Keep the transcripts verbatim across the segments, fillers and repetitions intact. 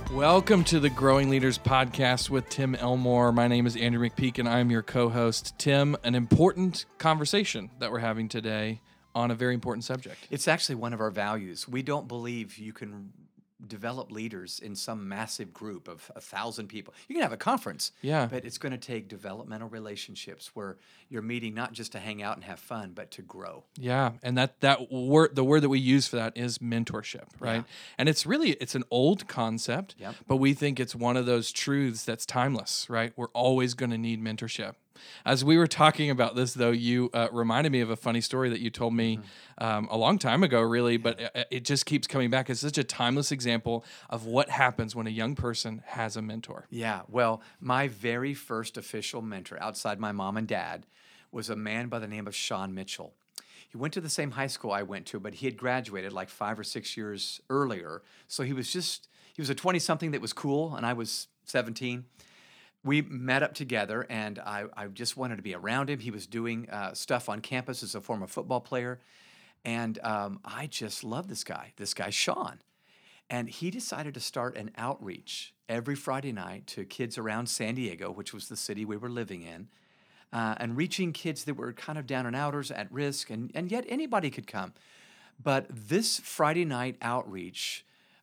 Welcome to the Growing Leaders Podcast with Tim Elmore. My name is Andrew McPeak, and I'm your co-host. Tim, an important conversation that we're having today on a very important subject. It's actually one of our values. We don't believe you can develop leaders in some massive group of a thousand people. You can have a conference, Yeah. but it's going to take developmental relationships where you're meeting not just to hang out and have fun, but to grow. Yeah, and that that word, the word that we use for that is mentorship, right? Yeah. And it's really it's an old concept, Yep. but we think it's one of those truths that's timeless, right? We're always going to need mentorship. As we were talking about this, though, you uh, reminded me of a funny story that you told me Mm-hmm. um, a long time ago, really, but it, it just keeps coming back. It's such a timeless example of what happens when a young person has a mentor. Yeah, well, my very first official mentor outside my mom and dad was a man by the name of Sean Mitchell. He went to the same high school I went to, but he had graduated like five or six years earlier. So he was just, he was a twenty-something that was cool, and I was seventeen. We met up together, and I, I just wanted to be around him. He was doing uh, stuff on campus as a former football player, and um, I just loved this guy, this guy, Sean. And he decided to start an outreach every Friday night to kids around San Diego, which was the city we were living in, uh, and reaching kids that were kind of down and outers, at risk, and, and yet anybody could come. But this Friday night outreach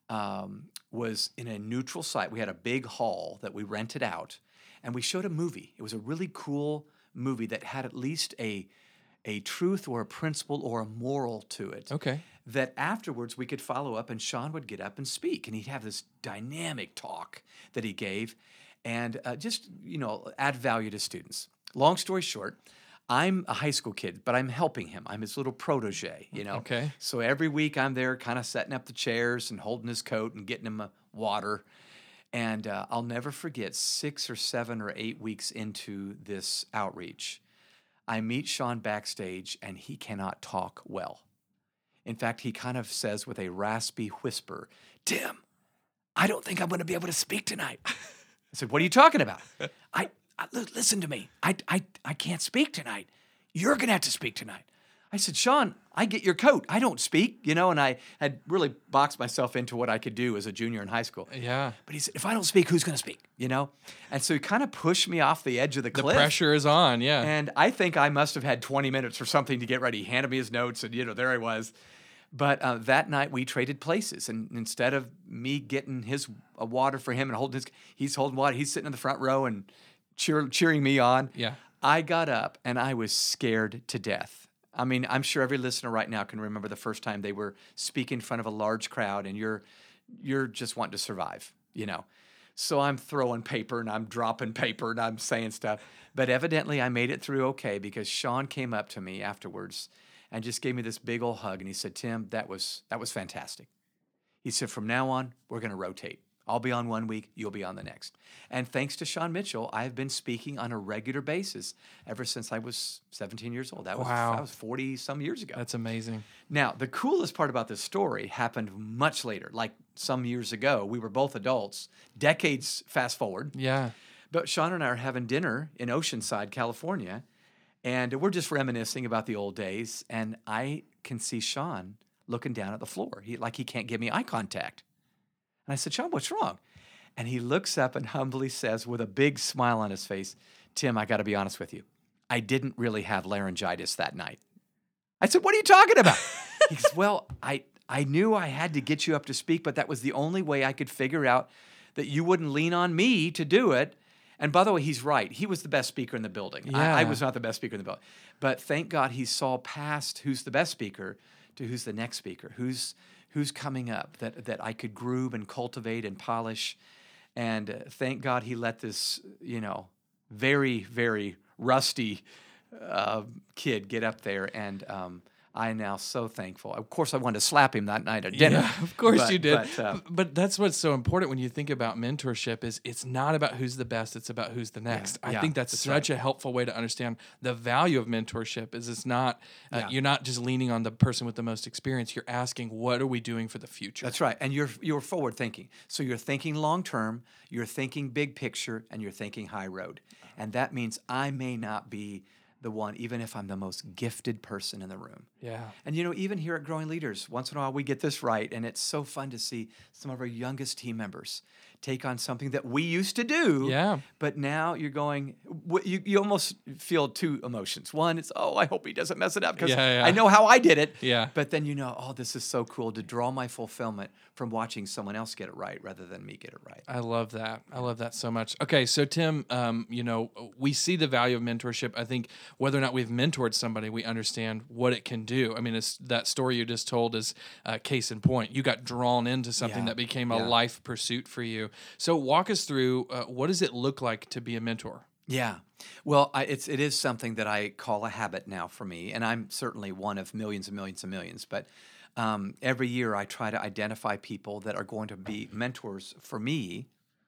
um, was in a neutral site. We had a big hall that we rented out, and we showed a movie. It was a really cool movie that had at least a, a truth or a principle or a moral to it. Okay. That afterwards we could follow up, and Sean would get up and speak, and he'd have this dynamic talk that he gave, and uh, just, you know, add value to students. Long story short, I'm a high school kid, but I'm helping him. I'm his little protege, you know. Okay. So every week I'm there kind of setting up the chairs and holding his coat and getting him a water. And uh, I'll never forget, six or seven or eight weeks into this outreach, I meet Sean backstage, and he cannot talk well. In fact, he kind of says with a raspy whisper, "Tim, I don't think I'm going to be able to speak tonight." I said, "What are you talking about?" I, I li- listen to me. I, I, I can't speak tonight. You're going to have to speak tonight. I said, "Sean, I get your coat. I don't speak," you know, and I had really boxed myself into what I could do as a junior in high school. Yeah. But he said, "If I don't speak, who's going to speak?" You know? And so he kind of pushed me off the edge of the The cliff. pressure is on, yeah. And I think I must have had twenty minutes or something to get ready. He handed me his notes, and, you know, there I was. But uh, that night we traded places, and instead of me getting his uh, water for him and holding his, he's holding water, he's sitting in the front row and cheer, cheering me on. Yeah. I got up, and I was scared to death. I mean, I'm sure every listener right now can remember the first time they were speaking in front of a large crowd, and you're you're just wanting to survive, you know. So I'm throwing paper, and I'm dropping paper, and I'm saying stuff. But evidently I made it through okay, because Sean came up to me afterwards and just gave me this big old hug, and he said, "Tim, that was that was fantastic." He said, "From now on, we're going to rotate. I'll be on one week, you'll be on the next." And thanks to Sean Mitchell, I've been speaking on a regular basis ever since I was seventeen years old. That was Wow. that was forty some years ago. That's amazing. Now, the coolest part about this story happened much later, like some years ago. We were both adults, decades fast forward. Yeah. But Sean and I are having dinner in Oceanside, California, and we're just reminiscing about the old days, and I can see Sean looking down at the floor, he, like he can't give me eye contact. And I said, "Sean, what's wrong?" And he looks up and humbly says, with a big smile on his face, "Tim, I got to be honest with you. I didn't really have laryngitis that night." I said, "What are you talking about?" He goes, "Well, I, I knew I had to get you up to speak, but that was the only way I could figure out that you wouldn't lean on me to do it." And by the way, he's right. He was the best speaker in the building. I, I Yeah. was not the best speaker in the building. But thank God he saw past who's the best speaker to who's the next speaker, who's who's coming up that, that I could groom and cultivate and polish. And uh, thank God he let this, you know, very, very rusty uh, kid get up there. And um, I'm now so thankful. Of course, I wanted to slap him that night at dinner. Yeah, of course but- you did. But, uh, But that's what's so important when you think about mentorship is it's not about who's the best, it's about who's the next. I yeah, think that's, that's such a helpful way to understand the value of mentorship is it's not, uh, Yeah. you're not just leaning on the person with the most experience. You're asking, what are we doing for the future? That's right. And you're you're forward thinking. So you're thinking long term, you're thinking big picture, and you're thinking high road. And that means I may not be the one, even if I'm the most gifted person in the room. Yeah. And you know, even here at Growing Leaders, once in a while we get this right, and it's so fun to see some of our youngest team members take on something that we used to do. Yeah. But now you're going, wh- you, you almost feel two emotions. One, it's, oh, I hope he doesn't mess it up because Yeah, yeah. I know how I did it. Yeah. But then you know, oh, this is so cool to draw my fulfillment from watching someone else get it right rather than me get it right. I love that. I love that so much. Okay, so Tim, um, you know, we see the value of mentorship. I think whether or not we've mentored somebody, we understand what it can do. I mean, it's, that story you just told is uh, case in point. You got drawn into something Yeah. that became a Yeah. life pursuit for you. So walk us through, uh, what does it look like to be a mentor? Yeah. Well, I, it's it is something that I call a habit now for me, and I'm certainly one of millions and millions and millions. But um, every year I try to identify people that are going to be mentors for me,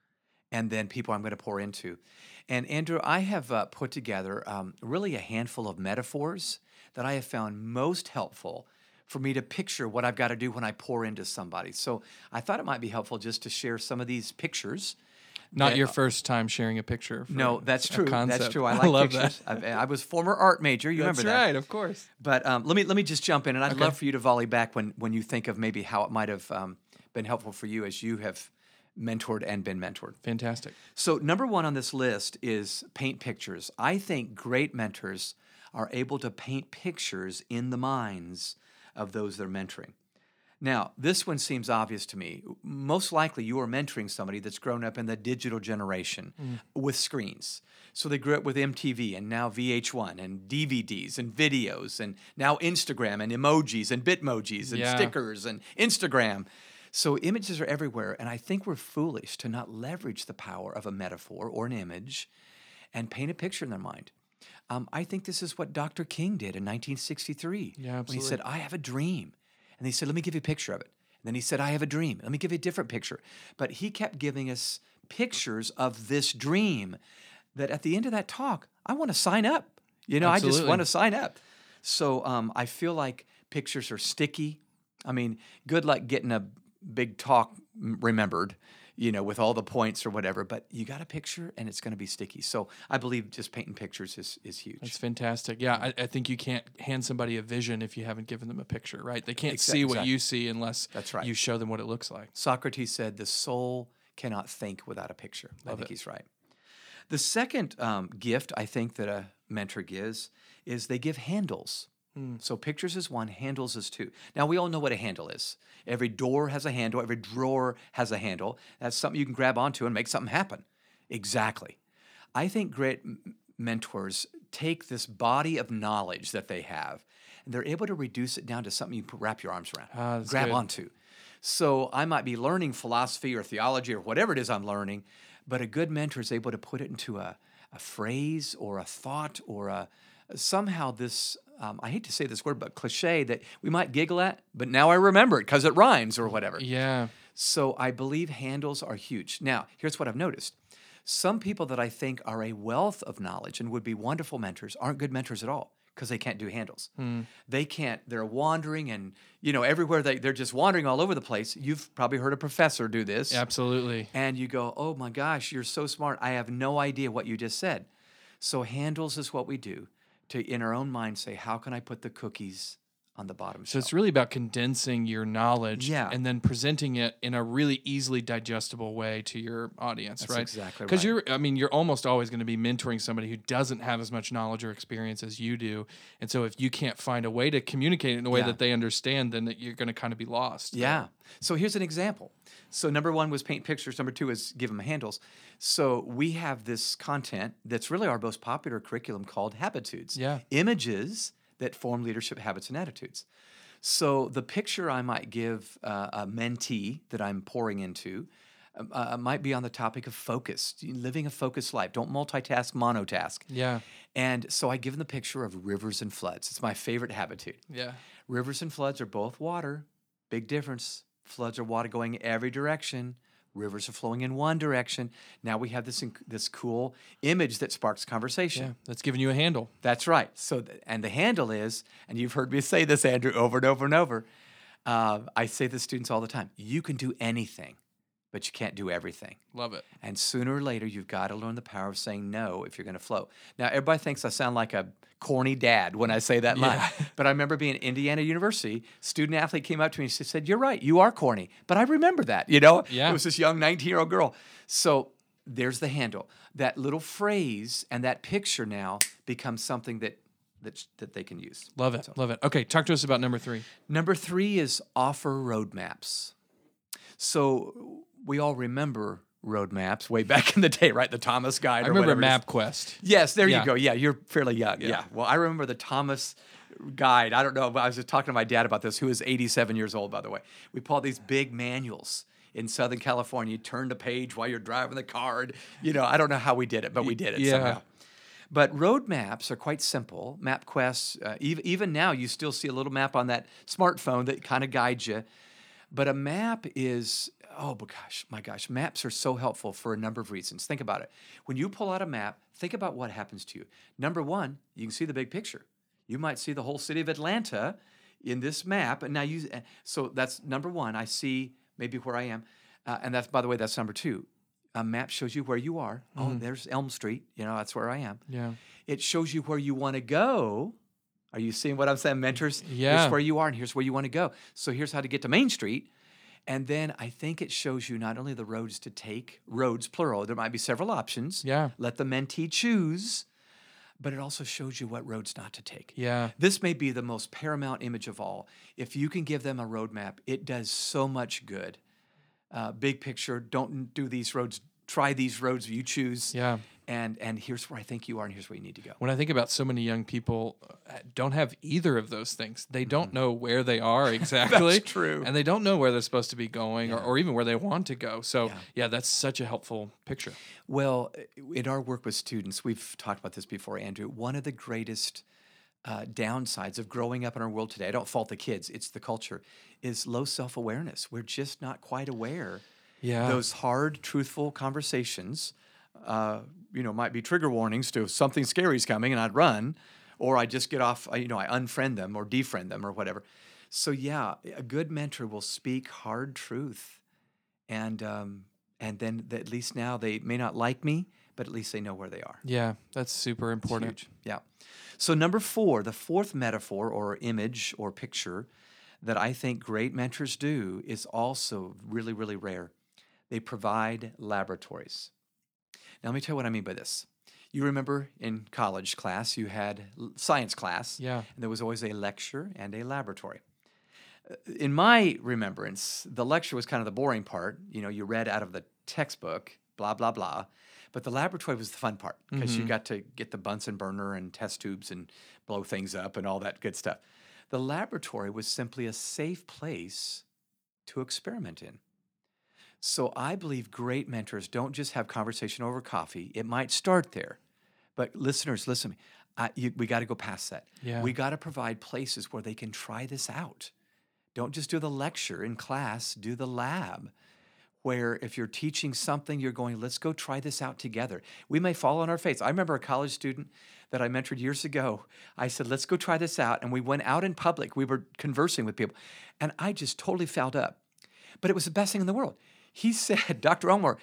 and then people I'm going to pour into. And Andrew, I have uh, put together um, really a handful of metaphors that I have found most helpful for me to picture what I've got to do when I pour into somebody. So I thought it might be helpful just to share some of these pictures. Not that- your first time sharing a picture. For No, that's a true. concept. That's true. I like love pictures. that. I, I was former art major. You That's remember that? right, of course. But um, let me let me just jump in, and I'd Okay. love for you to volley back when when you think of maybe how it might have um, been helpful for you as you have mentored and been mentored. Fantastic. So number one on this list is paint pictures. I think great mentors are able to paint pictures in the minds of those they're mentoring. Now, this one seems obvious to me. Most likely you are mentoring somebody that's grown up in the digital generation with screens. So they grew up with M T V and now V H one and D V Ds and videos and now Instagram and emojis and Bitmojis and Yeah. stickers and Instagram. So images are everywhere, and I think we're foolish to not leverage the power of a metaphor or an image and paint a picture in their mind. Um, I think this is what Doctor King did in nineteen sixty-three. Yeah, When he absolutely. said, I have a dream. And they said, let me give you a picture of it. And then he said, I have a dream. Let me give you a different picture. But he kept giving us pictures of this dream that at the end of that talk, I want to sign up. You know, I just Absolutely. want to sign up. So um, I feel like pictures are sticky. I mean, good luck getting a big talk m- remembered, you know, with all the points or whatever, but you got a picture and it's going to be sticky. So I believe just painting pictures is, is huge. That's fantastic. Yeah, I, I think you can't hand somebody a vision if you haven't given them a picture, right? They can't Exa- see what exactly. you see unless That's right. you show them what it looks like. Socrates said, the soul cannot think without a picture. I Love think it. he's right. The second um, gift I think that a mentor gives is they give handles. Hmm. So pictures is one, handles is two. Now, we all know what a handle is. Every door has a handle. Every drawer has a handle. That's something you can grab onto and make something happen. Exactly. I think great m- mentors take this body of knowledge that they have, and they're able to reduce it down to something you can wrap your arms around, Ah, that's grab good. onto. So I might be learning philosophy or theology or whatever it is I'm learning, but a good mentor is able to put it into a, a phrase or a thought or a somehow this, um, I hate to say this word, but cliche that we might giggle at, but now I remember it because it rhymes or whatever. Yeah. So I believe handles are huge. Now, here's what I've noticed. Some people that I think are a wealth of knowledge and would be wonderful mentors aren't good mentors at all because they can't do handles. They can't, they're wandering and, you know, everywhere they, they're just wandering all over the place. You've probably heard a professor do this. Absolutely. And you go, oh my gosh, you're so smart. I have no idea what you just said. So handles is what we do to, in our own mind, say, how can I put the cookies on the bottom So shelf? it's really about condensing your knowledge Yeah. and then presenting it in a really easily digestible way to your audience, That's right? exactly Because right. you're, I mean, you're almost always going to be mentoring somebody who doesn't have as much knowledge or experience as you do. And so if you can't find a way to communicate it in a way Yeah. that they understand, then that you're going to kind of be lost. Yeah. So here's an example. So number one was paint pictures. Number two is give them handles. So we have this content that's really our most popular curriculum called Habitudes. Yeah. Images that form leadership habits and attitudes. So the picture I might give uh, a mentee that I'm pouring into um, uh, might be on the topic of focus, living a focused life. Don't multitask, monotask. Yeah. And so I give them the picture of rivers and floods. It's my favorite habitude. Yeah. Rivers and floods are both water. Big difference. Floods are water going every direction. Rivers are flowing in one direction. Now we have this inc- this cool image that sparks conversation. Yeah. That's giving you a handle. That's right. So, th- and the handle is, and you've heard me say this, Andrew, over and over and over. Uh, I say to students all the time: you can do anything, but you can't do everything. Love it. And sooner or later, you've got to learn the power of saying no if you're going to flow. Now, everybody thinks I sound like a corny dad when I say that line. Yeah. But I remember being at Indiana University, student athlete came up to me and she said, "You're right, you are corny." But I remember that, you know? Yeah. It was this young nineteen-year-old girl. So there's the handle. That little phrase and that picture now becomes something that that, that they can use. Love it. Love it. Okay, talk to us about number three. Number three is offer roadmaps. So we all remember roadmaps way back in the day, right? The Thomas Guide. I or remember whatever it is. MapQuest. Yes, there Yeah. you go. Yeah, you're fairly young. Yeah. Yeah. Well, I remember the Thomas Guide. I don't know, but I was just talking to my dad about this, who is eighty-seven years old, by the way. We pull out these big manuals in Southern California. You turn the page while you're driving the car. And, you know, I don't know how we did it, but we did it Yeah. somehow. But road maps are quite simple. MapQuest, uh, even, even now, you still see a little map on that smartphone that kind of guides you. But a map is, oh my gosh, my gosh, maps are so helpful for a number of reasons. Think about it. When you pull out a map, think about what happens to you. Number one, you can see the big picture. You might see the whole city of Atlanta in this map. And now you, so that's number one. I see maybe where I am. Uh, and that's, by the way, that's number two. A map shows you where you are. Oh, there's Elm Street. You know, that's where I am. Yeah. It shows you where you want to go. Are you seeing what I'm saying, mentors? Yeah. Here's where you are and here's where you want to go. So here's how to get to Main Street. And then I think it shows you not only the roads to take, roads plural, there might be several options. Yeah. Let the mentee choose, but it also shows you what roads not to take. Yeah. This may be the most paramount image of all. If you can give them a roadmap, it does so much good. Uh, big picture, don't do these roads, try these roads you choose. Yeah. And and here's where I think you are and here's where you need to go. When I think about so many young people uh, don't have either of those things. They don't know where they are exactly. That's true. And they don't know where they're supposed to be going or, Yeah. or even where they want to go. So, Yeah. yeah, that's such a helpful picture. Well, in our work with students, we've talked about this before, Andrew. One of the greatest uh, downsides of growing up in our world today, I don't fault the kids, it's the culture, is low self-awareness. We're just not quite aware. Yeah. Those hard, truthful conversations, uh, you know, might be trigger warnings to something scary's coming and I'd run, or I just get off, uh, you know, I unfriend them or defriend them or whatever. So yeah, a good mentor will speak hard truth. And um, and then the, at least now they may not like me, but at least they know where they are. Yeah, that's super It's important. huge. Yeah. So number four, the fourth metaphor or image or picture that I think great mentors do is also really, really rare. They provide laboratories. Now, let me tell you what I mean by this. You remember in college class, you had l- science class, Yeah. and there was always a lecture and a laboratory. Uh, In my remembrance, the lecture was kind of the boring part. You know, you read out of the textbook, blah, blah, blah. But the laboratory was the fun part because you got to get the Bunsen burner and test tubes and blow things up and all that good stuff. The laboratory was simply a safe place to experiment in. So I believe great mentors don't just have conversation over coffee. It might start there, but listeners, listen to me. I, you, we got to go past that. Yeah. We got to provide places where they can try this out. Don't just do the lecture in class, do the lab, where if you're teaching something, you're going, let's go try this out together. We may fall on our face. I remember a college student that I mentored years ago. I said, let's go try this out. And we went out in public. We were conversing with people. And I just totally fouled up. But it was the best thing in the world. He said, Doctor Elmore,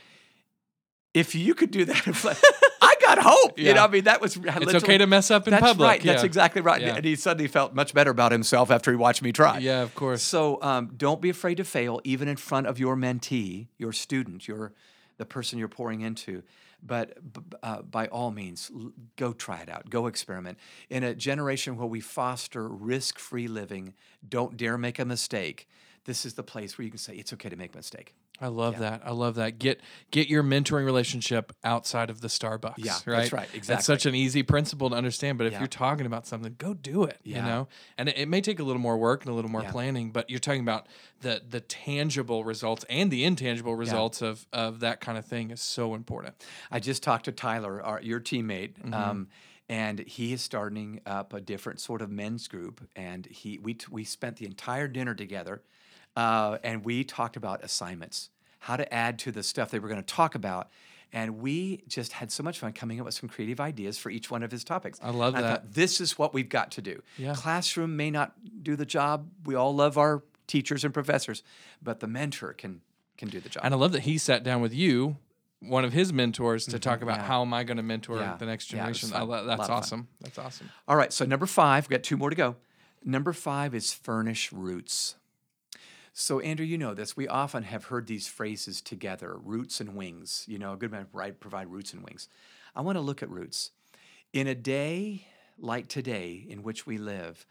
if you could do that, in fl- I got hope. You Yeah. know, I mean, that was It's okay to mess up in that's public. right. That's yeah. exactly right. Yeah. And he suddenly felt much better about himself after he watched me try. Yeah, of course. So um, don't be afraid to fail, even in front of your mentee, your student, your the person you're pouring into. But b- uh, by all means, l- go try it out. Go experiment. In a generation where we foster risk-free living, don't dare make a mistake. This is the place where you can say it's okay to make a mistake. I love that. I love that. Get get your mentoring relationship outside of the Starbucks. Yeah, right? that's right. That's Exactly. such an easy principle to understand. But if Yeah. you're talking about something, go do it. You Yeah. know, and it, it may take a little more work and a little more Yeah. planning. But you're talking about the the tangible results and the intangible results of of that kind of thing is so important. I just talked to Tyler, our, your teammate, Mm-hmm. um, and he is starting up a different sort of men's group. And he we t- we spent the entire dinner together, uh, and we talked about assignments, how to add to the stuff they were going to talk about. And we just had so much fun coming up with some creative ideas for each one of his topics. I love And that. thought, this is what we've got to do. Yeah. Classroom may not do the job. We all love our teachers and professors, but the mentor can can do the job. And I love that he sat down with you, one of his mentors, to talk about yeah. how am I going to mentor Yeah. the next Yeah, it was generation. fun. I lo- A that's lot of fun. awesome. That's awesome. All right, so number five, we've got two more to go. Number five is furnish roots. So, Andrew, you know this. We often have heard these phrases together, roots and wings. You know, a good man right, provide roots and wings. I want to look at roots. In a day like today in which we live,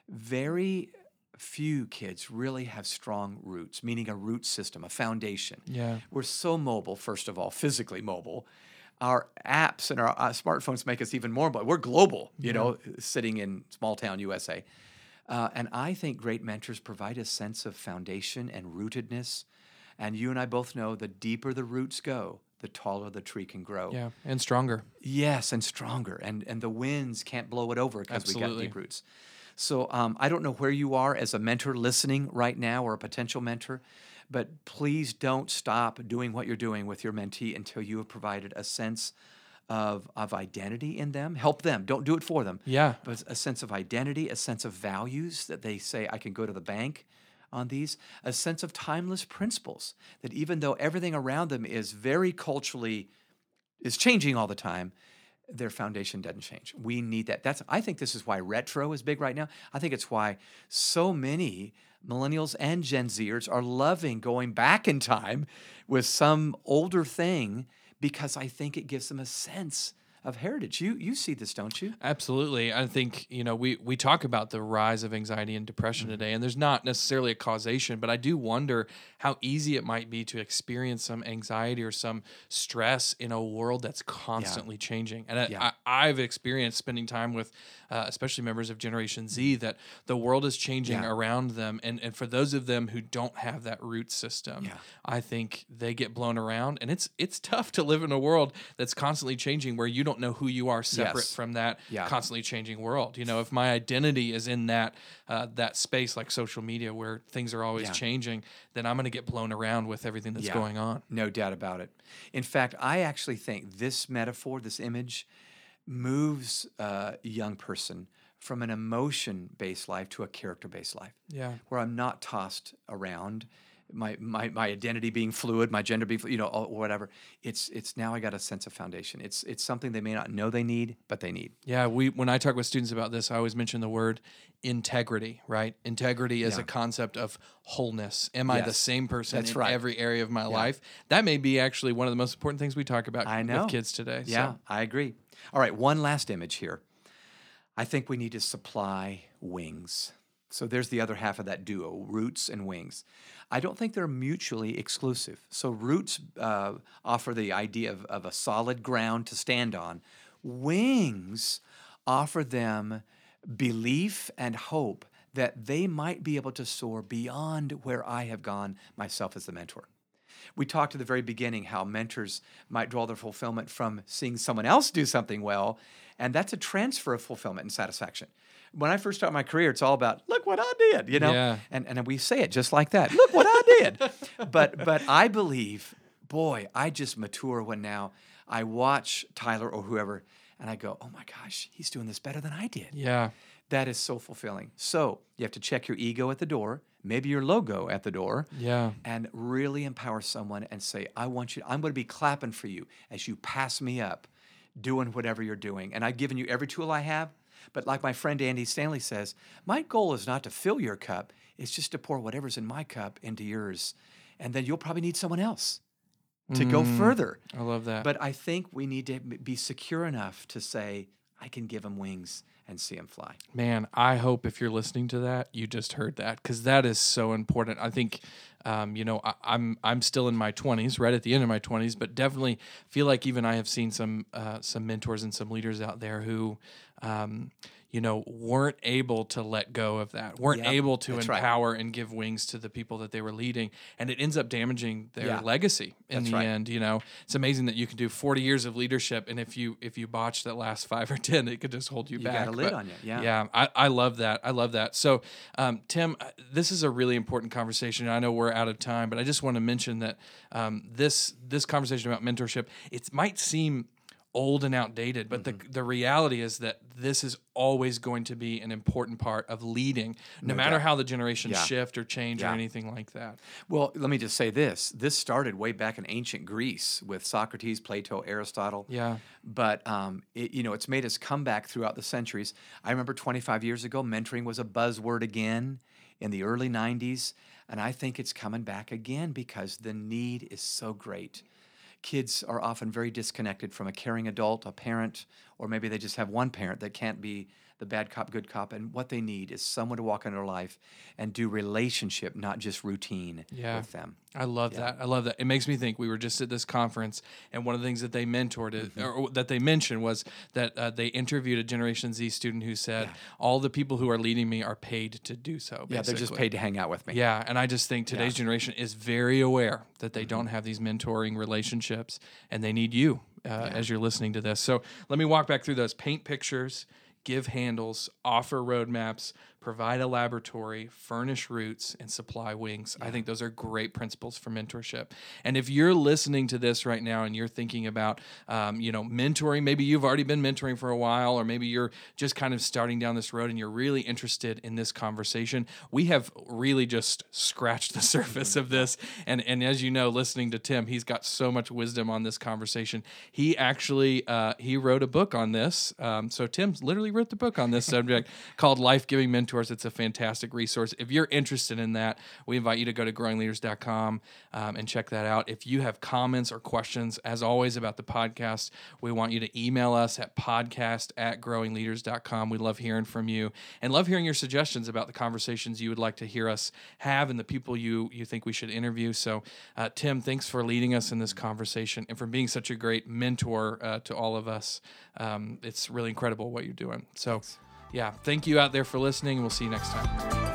very few kids really have strong roots, meaning a root system, a foundation. Yeah. We're so mobile, first of all, physically mobile. Our apps and our uh, smartphones make us even more mobile. We're global, you know, sitting in small town U S A. Uh, and I think great mentors provide a sense of foundation and rootedness. And you and I both know the deeper the roots go, the taller the tree can grow. Yeah. And stronger. Yes, and stronger. And and the winds can't blow it over because we got Absolutely. deep roots. So um, I don't know where you are as a mentor listening right now or a potential mentor, but please don't stop doing what you're doing with your mentee until you have provided a sense of, of identity in them. Help them. Don't do it for them. Yeah. But a sense of identity, a sense of values that they say, I can go to the bank on these, a sense of timeless principles that even though everything around them is very culturally, is changing all the time, their foundation doesn't change. We need that. That's. I think this is why retro is big right now. I think it's why so many millennials and Gen Zers are loving going back in time with some older thing because I think it gives them a sense of heritage. You you see this, don't you? Absolutely. I think, you know, we, we talk about the rise of anxiety and depression Mm-hmm. today, and there's not necessarily a causation, but I do wonder how easy it might be to experience some anxiety or some stress in a world that's constantly changing. And I, Yeah. I, I've experienced spending time with, uh, especially members of Generation Z, that the world is changing Yeah. around them. And, and for those of them who don't have that root system, Yeah. I think they get blown around. And it's it's tough to live in a world that's constantly changing where you don't know who you are separate Yes. from that Yeah. constantly changing world. You know, if my identity is in that uh, that space like social media where things are always Yeah. changing, then I'm going to get blown around with everything that's Yeah. going on. No doubt about it. In fact, I actually think this metaphor, this image, moves uh, a young person from an emotion-based life to a character-based life, Yeah. where I'm not tossed around, my my my identity being fluid, my gender being, flu- you know, or whatever. It's it's now I got a sense of foundation. It's it's something they may not know they need, but they need. Yeah, we when I talk with students about this, I always mention the word integrity, right? Integrity is Yeah. a concept of wholeness. Am I the Yes, same person that's in right. every area of my life? That may be actually one of the most important things we talk about I know. with kids today. Yeah, So, I agree. All right, one last image here. I think we need to supply wings. So there's the other half of that duo, roots and wings. I don't think they're mutually exclusive. So roots uh, offer the idea of, of a solid ground to stand on. Wings offer them belief and hope that they might be able to soar beyond where I have gone myself as the mentor. We talked at the very beginning how mentors might draw their fulfillment from seeing someone else do something well, and that's a transfer of fulfillment and satisfaction. When I first started my career, it's all about, look what I did, you know? Yeah. And, and we say it just like that, look what I did. But, but I believe, boy, I just mature when now I watch Tyler or whoever, and I go, oh my gosh, he's doing this better than I did. yeah. That is so fulfilling. So you have to check your ego at the door, maybe your logo at the door, Yeah. and really empower someone and say, I want you, I'm going to be clapping for you as you pass me up, doing whatever you're doing. And I've given you every tool I have. But like my friend Andy Stanley says, my goal is not to fill your cup, it's just to pour whatever's in my cup into yours. And then you'll probably need someone else to go further. I love that. But I think we need to be secure enough to say, I can give them wings and see them fly. Man, I hope if you're listening to that, you just heard that because that is so important. I think, um, you know, I, I'm I'm still in my twenties, right at the end of my twenties, but definitely feel like even I have seen some uh, some mentors and some leaders out there who, um, you know, weren't able to let go of that, weren't Yep, able to that's right. empower and give wings to the people that they were leading, and it ends up damaging their Yeah, legacy in that's the right. end. You know, it's amazing that you can do forty years of leadership, and if you if you botch that last five or ten, it could just hold you, You back. got a lid But on you, yeah. Yeah, I, I love that. I love that. So, um, Tim, uh, this is a really important conversation. I know we're out of time, but I just want to mention that um, this this conversation about mentorship, it might seem old and outdated. But Mm-hmm. the the reality is that this is always going to be an important part of leading, no, No matter doubt. how the generations Yeah. shift or change or Yeah. anything like that. Well, let me just say this. This started way back in ancient Greece with Socrates, Plato, Aristotle. Yeah. But, um, it, you know, it's made us come back throughout the centuries. I remember twenty-five years ago, mentoring was a buzzword again in the early nineties. And I think it's coming back again because the need is so great. Kids are often very disconnected from a caring adult, a parent, or maybe they just have one parent that can't be the bad cop, good cop. And what they need is someone to walk into their life and do relationship, not just routine Yeah. with them. I love that. I love that. It makes me think. We were just at this conference, and one of the things that they mentored, it- or that they mentioned, was that uh, they interviewed a Generation Z student who said, Yeah. "All the people who are leading me are paid to do so." Yeah, they're just basically. paid to hang out with me. Yeah, and I just think today's Yeah. generation is very aware that they don't have these mentoring relationships, and they need you uh, as you're listening to this. So let me walk back through those: paint pictures, give handles, offer roadmaps, provide a laboratory, furnish routes, and supply wings. I think those are great principles for mentorship. And if you're listening to this right now and you're thinking about, um, you know, mentoring, maybe you've already been mentoring for a while, or maybe you're just kind of starting down this road and you're really interested in this conversation, we have really just scratched the surface of this. And and as you know, listening to Tim, he's got so much wisdom on this conversation. He actually uh, he wrote a book on this. Um, so Tim literally wrote the book on this subject called Life Giving Mentors. It's a fantastic resource. If you're interested in that, we invite you to go to growing leaders dot com um, and check that out. If you have comments or questions, as always, about the podcast, we want you to email us at podcast at growing leaders dot com. We love hearing from you and love hearing your suggestions about the conversations you would like to hear us have and the people you, you think we should interview. So, uh, Tim, thanks for leading us in this conversation and for being such a great mentor uh, to all of us. Um, it's really incredible what you're doing. So, yeah, thank you out there for listening, and we'll see you next time.